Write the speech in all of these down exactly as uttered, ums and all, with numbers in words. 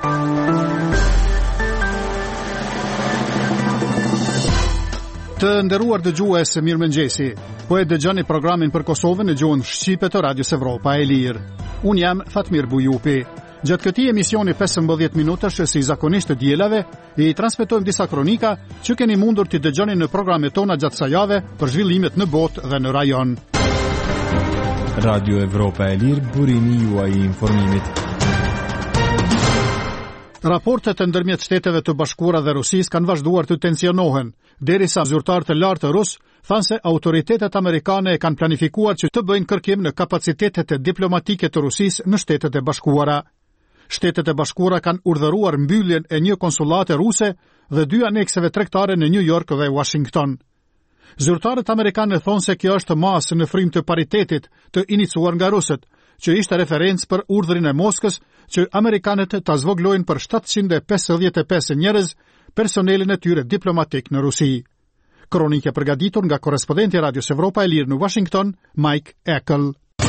Të nderuar dëgjues, mirëmëngjesi. Po e dëgjoni programin për Kosovën në gjuhën shqipe të Radios Evropa e Lirë. Unë jam Fatmir Bujupi. Gjatë këtij emisioni pesëmbëdhjetë minutash si zakonisht të dielave, i transmetojmë disa kronika që keni mundur t'i dëgjoni në programet tona gjatë kësaj jave për zhvillimet në botë dhe në rajon. Radio Evropa e Lirë, burimi juaj i informimit. Raportet e ndërmjet Shteteve të Bashkuara dhe Rusisë kanë vazhduar të tensionohen, derisa zyrtarë të lartë rus thanë se autoritetet amerikane e kanë planifikuar që të bëjnë kërkim në kapacitetet diplomatike të Rusisë në Shtetet e Bashkuara. Shtetet e Bashkuara kanë urdhëruar mbylljen e një konsulate ruse dhe dy anekseve tregtare në New York dhe Washington. Zyrtarët amerikanë thonë se kjo është masë në frymë të paritetit të iniciuar nga rusët, që ishte referencë për urdhrin e Moskës që amerikanët ta zvoglojnë për shtatëqind e pesëdhjetë e pesë njerëz personelin e tyre diplomatik në Rusi. Kronikë e përgatitur nga korrespondenti i Radios Evropa e Lirë në Washington, Mike Eckel.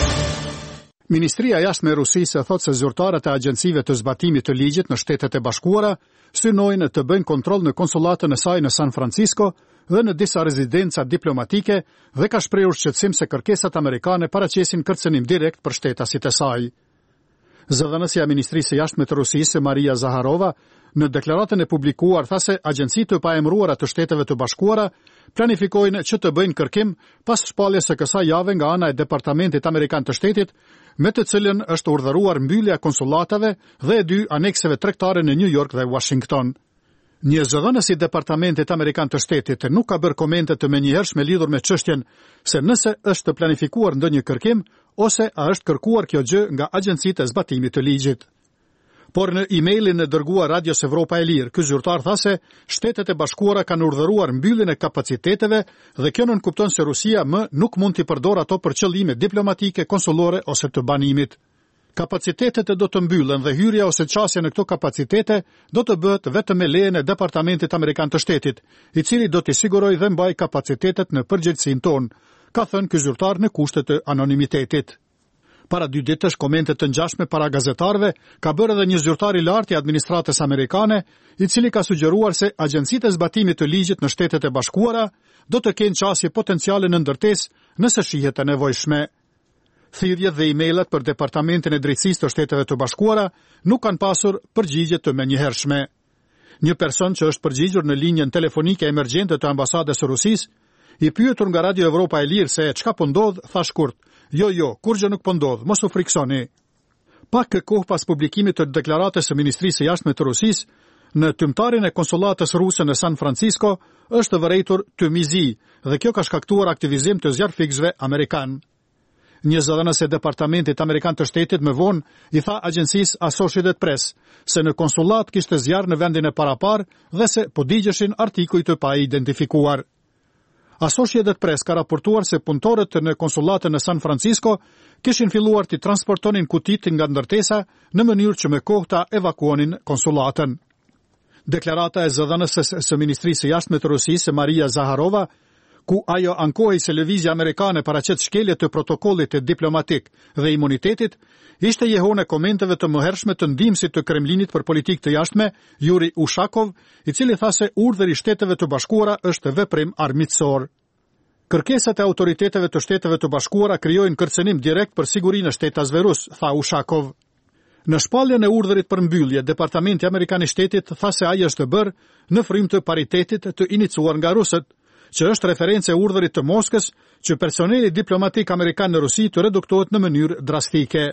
Ministria e Jashtme e Rusisë thotë se zyrtarët e agjencive të zbatimit të ligjit në Shtetet e Bashkuara synojnë të bëjnë kontroll në konsulatën e saj në San Francisco dhe në disa rezidenca diplomatike dhe ka shprehur shqetësim se kërkesat amerikane paraqesin kërcënim direkt për shtetasit e saj. Zëdhënësja e Ministrisë së Jashtme të Rusisë, Maria Zaharova, në deklaratën e publikuar tha se agjencitë të paemëruara të Shteteve të Bashkuara planifikojnë që të bëjnë kërkim pas shpalljes së kësaj jave nga ana e Departamentit Amerikan të Shtetit, me të cilën është urdhëruar mbyllja konsulatave dhe e dy anekseve tregtare në New York dhe Washington. Një zëdhënës i Departamentit Amerikan të Shtetit nuk ka bërë komente të menjëhershme lidhur me çështjen se nëse është planifikuar ndonjë kërkim ose a është kërkuar kjo gjë nga agjencitë e zbatimit të ligjit. Por në emailin e dërguar Radios Evropa e Lirë, ky zyrtar tha se Shtetet e Bashkuara kanë urdhëruar mbylljen e kapaciteteve dhe kjo nënkupton se Rusia më nuk mund t'i përdorë ato për qëllime diplomatike, konsullore ose të banimit. Kapacitetet do të mbyllen dhe hyrja ose qasja në këto kapacitete do të bëhet vetëm me lejen e Departamentit Amerikan të Shtetit, i cili do t'i sigurojë dhe mbaj kapacitetet në përgjegjësinë tonë, ka thënë ky zyrtar në kushte të anonimitetit. Para dy ditësh komente të ngjashme para gazetarëve ka bërë edhe një zyrtar i lartë i administratës amerikane, i cili ka sugjeruar se agjencitë e zbatimit të ligjit në Shtetet e Bashkuara do të kenë qasje potenciale në ndërtesë nëse shihet e nevojshme. Thirrjet dhe emailet për Departamentin e Drejtësisë të Shteteve të Bashkuara nuk kanë pasur përgjigje të menjëhershme. Një person që është përgjigjur në linjën telefonike emergjente të ambasadës së Rusisë, i pyetur nga Radio Evropa e Lirë se çka po ndodh, tha shkurt: "Jo, jo, kur gjë nuk po ndodh, mos u friksoni." Pak kohë pas publikimit të deklaratës së Ministrisë së Jashtme të Rusisë, në tymtarin e konsulatës ruse në San Francisco është vërejtur tëmizi dhe kjo ka shkaktuar aktivizim të zjarrfiksëve amerikan. Një zëdhënës e Departamentit Amerikan të Shtetit më vonë i tha agjencisë Associated Press se në konsulat kishte zjarr në vendin e parapar dhe se po digjeshin artikuj të pa identifikuar. Associated Press ka raportuar se punëtorët në konsulatën në San Francisco kishin filluar të transportonin kutit nga ndërtesa në mënyrë që me kohë ta evakuonin konsulatën. Deklarata e zëdhënësës së Ministrisë së Jashtme të Rusisë, Maria Zaharova, ku ajo ankohej se lëvizja amerikane paraqet shkelje të protokollit diplomatik dhe imunitetit, ishte jehone komenteve të mëhershme të ndihmësit të Kremlinit për politikë të jashtme, Yuri Ushakov, i cili tha se urdhri i Shteteve të Bashkuara është veprim armiqësor. Kërkesat e autoriteteve të Shteteve të Bashkuara krijojnë kërcënim direkt për sigurinë e shtetasve rus, tha Ushakov. Në shpalljen e urdhërit për mbyllje, Departamenti Amerikan i Shtetit tha se ai është bërë në frymë të paritetit të iniciuar nga rusët, që është referencë e urdhërit të Moskës që personeli diplomatik amerikan në Rusi të reduktohet në mënyrë drastike.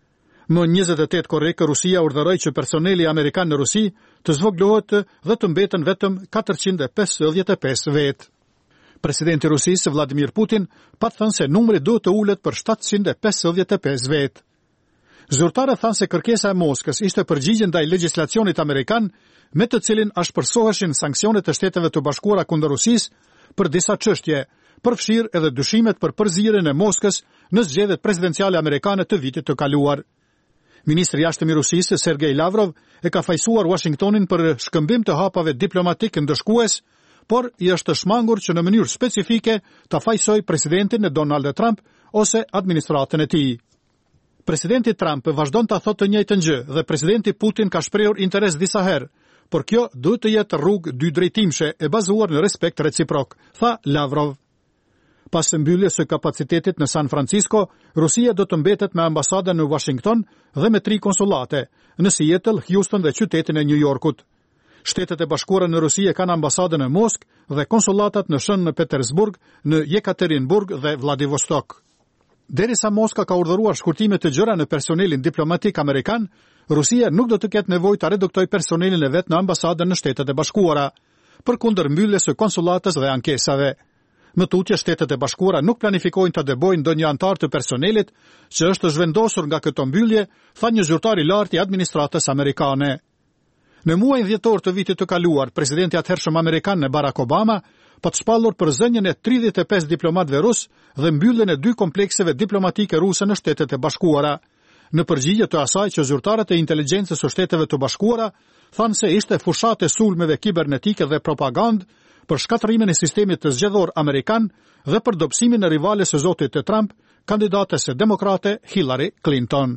Më njëzet e tetë korrekë, Rusia urdhëroi që personeli amerikan në Rusi të zvoglohet dhe të mbeten vetëm katërqind e pesëdhjetë e pesë vetë. Presidenti i Rusisë, Vladimir Putin, pat thënë se numri duhet të ulet për shtatëqind e pesëdhjetë e pesë vetë. Zyrtarët thanë se kërkesa e Moskës ishte përgjigje ndaj legjislacionit amerikan, me të cilin ashpërsoheshin sanksionet e Shteteve të Bashkuara kundër Rusisë për disa çështje, përfshirë edhe dyshimet për përzierjen e Moskës në zgjedhjet presidenciale amerikane të vitit të kaluar. Ministri i Jashtëm i Rusisë, Sergej Lavrov, e ka fajsuar Washingtonin për shkëmbim të hapave diplomatik ndëshkues, por i është shmangur që në mënyrë specifike ta fajsoj presidentin Donald Trump ose administratën e tij. Presidenti Trump vazhdon ta thotë të njëjtën gjë dhe presidenti Putin ka shprehur interes disa herë, por kjo duhet të jetë rrugë dy drejtimshe e bazuar në respekt reciprok, tha Lavrov. Pas mbylljes së kapacitetit në San Francisco, Rusia do të mbetet me ambasadën në Washington dhe me tri konsulate, në Seattle, Houston dhe qytetin e New Yorkut. Shtetet e Bashkuara në Rusi e kanë ambasadën në Moskë dhe konsulatat në Shën në Petersburg, në Jekaterinburg dhe Vladivostok. Derisa Moska ka urdhëruar shkurtime të gjëra në personelin diplomatik amerikan, Rusia nuk do të ketë nevojë të reduktoj personelin e vet në ambasadën në Shtetet e Bashkuara, përkundër mbylljes së konsulatës dhe ankesave. Më tutje, Shtetet e Bashkuara nuk planifikojnë të debojnë ndonjë antar të personelit që është zhvendosur nga këto mbyllje, tha një zyrtar i lartë i administratës amerikane. Në muajin dhjetor të vitit të kaluar, presidenti atëhershëm amerikan Barack Obama pa të shpallur për zënjen e tridhjetë e pesë diplomatëve rus dhe mbylljen e dy komplekseve diplomatike ruse në Shtetet e Bashkuara. Në përgjigje të asaj që zyrtarët e inteligjencës së Shteteve të Bashkuara thanë se ishte fushat e sulmeve kibernetike dhe propagandë për shkatërimin e sistemit të zgjedhor amerikan dhe për dobësimin e rivales së zotit të Trump, kandidates së demokrate Hillary Clinton.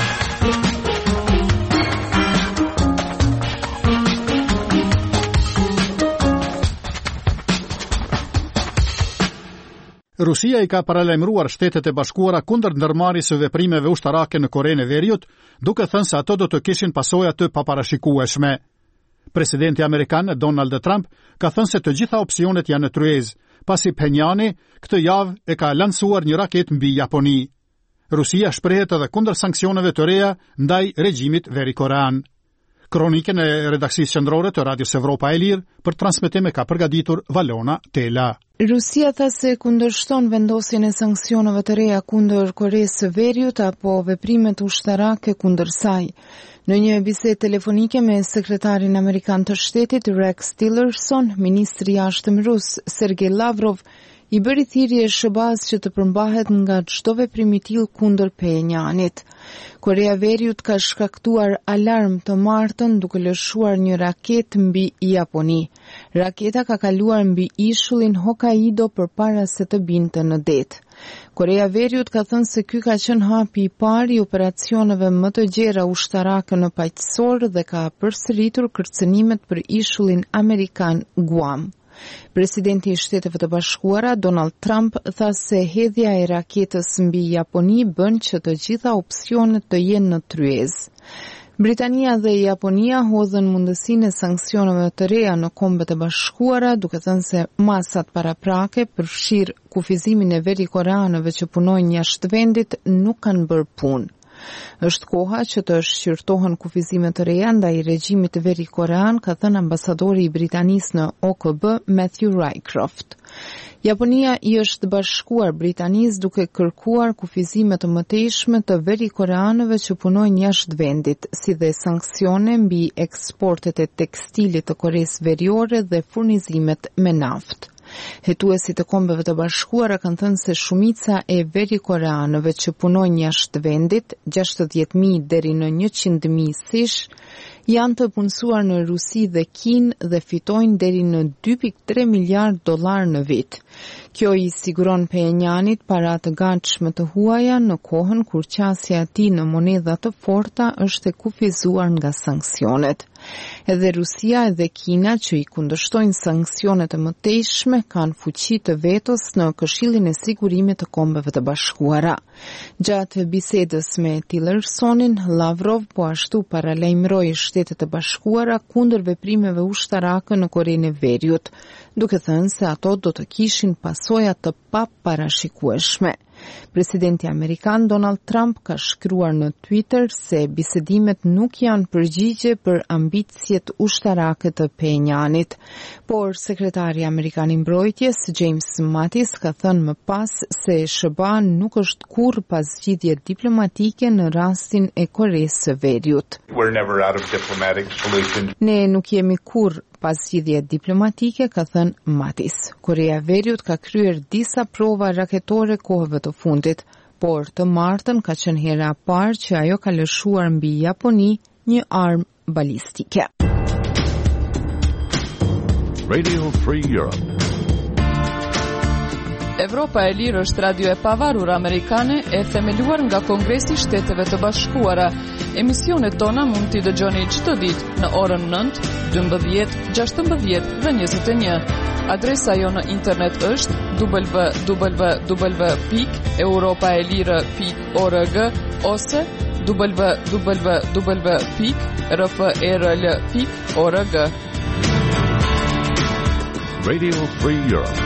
Rusia i ka paralajmëruar Shtetet e Bashkuara kundër ndërmarrjes së veprimeve ushtarake në Korenë e Veriut, duke thënë se ato do të kishin pasoja të paparashikueshme. Presidenti amerikan Donald Trump ka thënë se të gjitha opsionet janë në tryezë, pasi Pyongyang këtë javë e ka lansuar një raketë mbi Japoni. Rusia shprehet edhe kundër sanksioneve të reja ndaj regjimit verikorean. Kronikën e redaksisë qendrore të Radios Evropa e Lirë për transmetim e ka përgatitur Valona Tela. Rusia tha se kundërshton vendosjen e sanksioneve të reja kundër Koreas së Veriut apo veprimet ushtarake kundër saj. Në një bisedë telefonike me sekretarin amerikan të shtetit Rex Tillerson, ministri i jashtëm rus Sergej Lavrov i bëri thirrje SHBA-s që të përmbahet nga çdo veprim i tillë kundër Pyongyangit. Korea e Veriut ka shkaktuar alarm të martën duke lëshuar një raketë mbi Japoni. Raketa ka kaluar mbi ishullin Hokkaido përpara se të binte në det. Korea e Veriut ka thënë se ky ka qenë hapi i parë i operacioneve më të gjera ushtarake në paqësor dhe ka përsëritur kërcënimet për ishullin amerikan Guam. Presidenti i Shteteve të Bashkuara Donald Trump tha se hedhja e raketës mbi Japoni bën që të gjitha opsionet të jenë në tryezë. Britania dhe Japonia hodhën mundësinë e sanksioneve të reja në Kombet e Bashkuara, duke thënë se masat paraprake përfshir kufizimin e verikoreanëve që punojnë jashtë vendit nuk kanë bërë punë. Është koha që të shqyrtohen kufizime të reja ndaj regjimit verikorean, ka thënë ambasadori i Britanisë në O K B Matthew Rycroft. Japonia i është bashkuar Britanisë duke kërkuar kufizime të mëtejshme të verikoreanëve që punojnë jashtë vendit, si dhe sanksione mbi eksportet e tekstilit të Koresë Veriore dhe furnizimet me naftë. Hetuesit e Kombeve të Bashkuara kanë thënë se shumica e verikoreanëve që punojnë jashtë vendit, gjashtëdhjetë mijë deri në njëqind mijë sish, janë të punësuar në Rusi dhe Kinë dhe fitojnë deri në dy pikë tre miliard dollar në vit. Kjo i siguron Pyongyangit para të gatshme të huaja në kohën kur qasja e tij në monedha të forta është e kufizuar nga sanksionet. Edhe Rusia edhe Kina që i kundërshtojnë sanksionet e mëtejshme kanë fuqi të vetos në Këshillin e Sigurimit të Kombeve të Bashkuara. Gjatë bisedës me Tillersonin, Lavrov po ashtu paralajmëroi Shtetet e Bashkuara kundër veprimeve ushtarake në Korenë e Veriut, duke thënë se ato do të kishin pasoja të paparashikueshme. Presidenti amerikan Donald Trump ka shkruar në Twitter se bisedimet nuk janë përgjigje për ambicjet ushtarake të Pyongyangit, por sekretari amerikan i mbrojtjes James Mattis ka thënë më pas se S B A nuk është kurrë pas zgjidhje diplomatike në rastin e Koresë së Veriut. Ne nuk jemi kurrë pas zgjidhje diplomatike, ka thënë Mattis. Korea e Veriut ka kryer disa prova raketore kohëve të fundit, por të martën ka qenë hera e parë që ajo ka lëshuar mbi Japoni një armë balistike. Radio Free Europe. Evropa e Lirë është radio e pavarur amerikane e themeluar nga Kongresi i Shteteve të Bashkuara. Emisionet tona mund t'i dëgjoni çdo ditë në orën nëntë, dymbëdhjetë, gjashtëmbëdhjetë dhe njëzet e një. Adresa jo në internet është w w w pikë europaelire pikë org ose w w w pikë r f e r l pikë org. Radio Free Europe.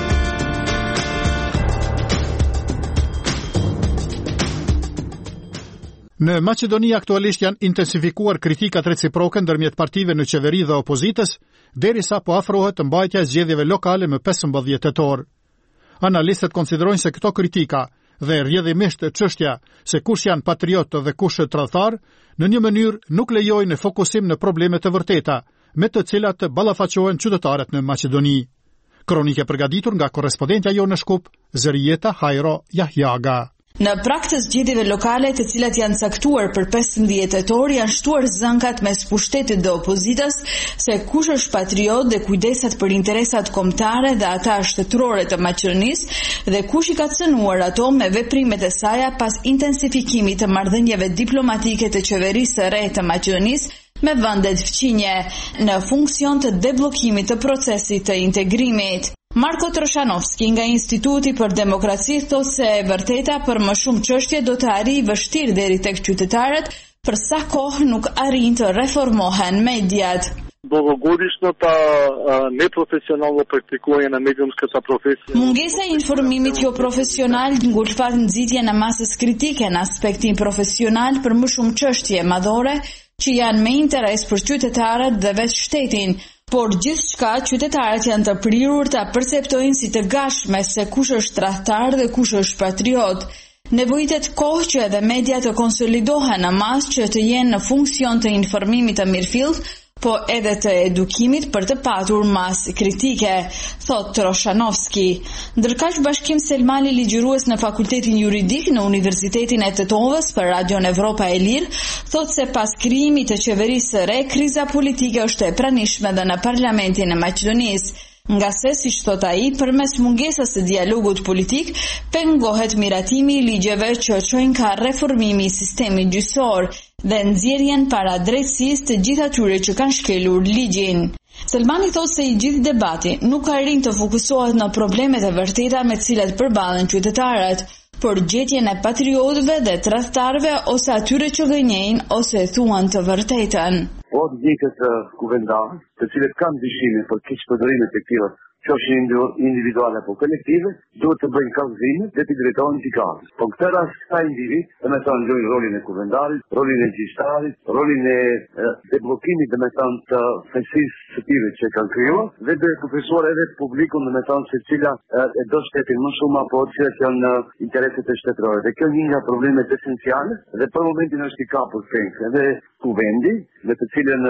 Në Maqedoni aktualisht janë intensifikuar kritikat reciproke ndërmjet partive në qeveri dhe opozitës, derisa po afrohet mbajtja e zgjedhjeve lokale më pesëmbëdhjetë tetor. Analistët konsiderojnë se këto kritika dhe rrjedhimisht çështja se kush janë patriotë dhe kush tradhtar, në një mënyrë nuk lejojnë fokusim në probleme të vërteta, me të cilat ballafaqohen qytetarët në Maqedoni. Kronikë e përgatitur nga korrespondentja jonë në Shkup, Zërieta Hajro Jahjaga. Në prag të zgjedhjeve lokale, të cilat janë caktuar për pesëmbëdhjetë tetor, janë shtuar zënkat mes pushtetit dhe opozitës se kush është patriot dhe kujdesat për interesat kombëtare dhe ata shtetërore të Maqedonisë dhe kush i ka cënuar ato me veprimet e saj pas intensifikimit të marrëdhënieve diplomatike të qeverisë së re të Maqedonisë me vendet fqinje në funksion të deblokimit të procesit të integrimit. Marko Troshanovski nga Instituti për Demokraci thotë se e vërteta për më shumë çështje do të arrijë vështirë deri tek qytetarët për sa kohë nuk arrin të reformohen mediat. Dugogodišnjata neprofesionalno praktikuje në mediumskата profesija. Mungesa e informimit jo profesional ngulfat nxitjen e masës kritike në aspektin profesional për më shumë çështje madhore që janë me interes për qytetarët dhe vetë shtetin. Por gjithçka qytetarët janë të prirur ta perceptojnë si të gashme se kush është tradhtar dhe kush është patriot. Nevojitet kohë që edhe media të konsolidohen në masë që të jenë në funksion të informimit të mirëfillt, po edhe të edukimit për të patur masë kritike, thot Troshanovski. Ndërkaq Bashkim Selmani, ligjërues në Fakultetin Juridik në Universitetin e Tetovës për Radion Evropa e Lirë, thot se pas krijimit të qeverisë së re, kriza politike është e pranishme dhe në Parlamentin e Maqedonisë. Nga se, si thot ai, përmes mungesës së dialogut politik, pengohet miratimi i ligjeve që çojnë ka reformimi i sistemit gjyqësor dhe nxjerrjen para drejtësisë të gjithë atyre që kanë shkelur ligjin. Selmani thot se i gjithë debati nuk arrin të fokusohet në problemet e vërteta me të cilat përballen qytetarët, por gjetjen e patriotëve dhe tradhtarëve ose atyre që gënjejnë ose thuan të vërtetën. Po ndjekët kuvendarë, të cilët kanë dëshime për keqpërdorimet e këtyre, qofshin individuale apo kolektive, duhet të bëjnë kallëzime dhe të drejtohen gjykatës. Po këtë rast këta individ, dhe me thënë lojnë rolin e kuvendarit, rolin e gjyqtarit, rolin e deblokimit dhe me thënë të fesisë së tyre që kanë krijuar, dhe dhe përfaqësuar edhe publikun dhe me thënë se cila e do shtetin më shumë apo cilat janë intereset e shtetërore. Dhe kjo një nga problemet esenciale dhe për momentin është i kapur fenks. Edhe kuvendi, me të cilën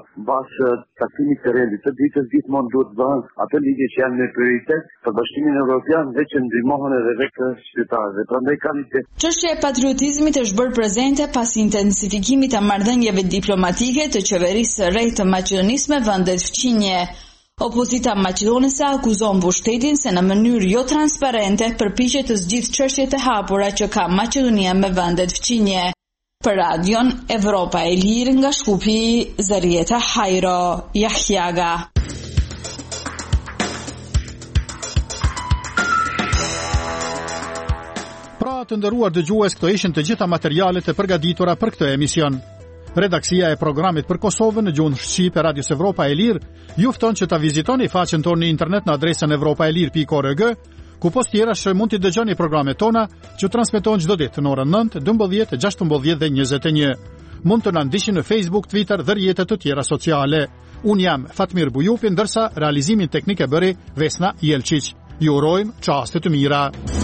basë taktimit të rendit të ditës gjithmonë duhet bëhen ato ligje që janë me prioritet për Bashkimin Evropian dhe që ndihmohen edhe vetë qytetarëve. Prandaj kanë ide. Çështja e patriotizmit është bërë prezente pas intensifikimit të marrëdhënieve diplomatike të qeverisë së re të Maqedonisë me vendet fqinje. Opozita maqedonese akuzon mbushtetin se në mënyrë jo transparente përpiqet të zgjidhë çështjet e hapura që ka Maqedonia me vendet fqinje. Për Radion Evropa e Lirë nga Shkupi, Zërieta Hajro Jahjaga. Pra të nderuar dëgjues, këto ishin të gjitha materialet e përgatitura për këtë emision. Redaksia e programit për Kosovën në gjuhën shqipe e Radios Evropa e Lirë ju fton që ta vizitoni faqen tonë në internet në adresën evropaelir pikë org, ku post tjerash mund të dëgjoni programet tona që transmetohen çdo ditë në orën nëntë, dymbëdhjetë, gjashtëmbëdhjetë dhe njëzet e një. Mund të na ndiqni në Facebook, Twitter dhe rrjetet të tjera sociale. Un jam Fatmir Bujupi, ndërsa realizimin teknik e bëri Vesna Jelčić. Ju urojmë çaste të mira.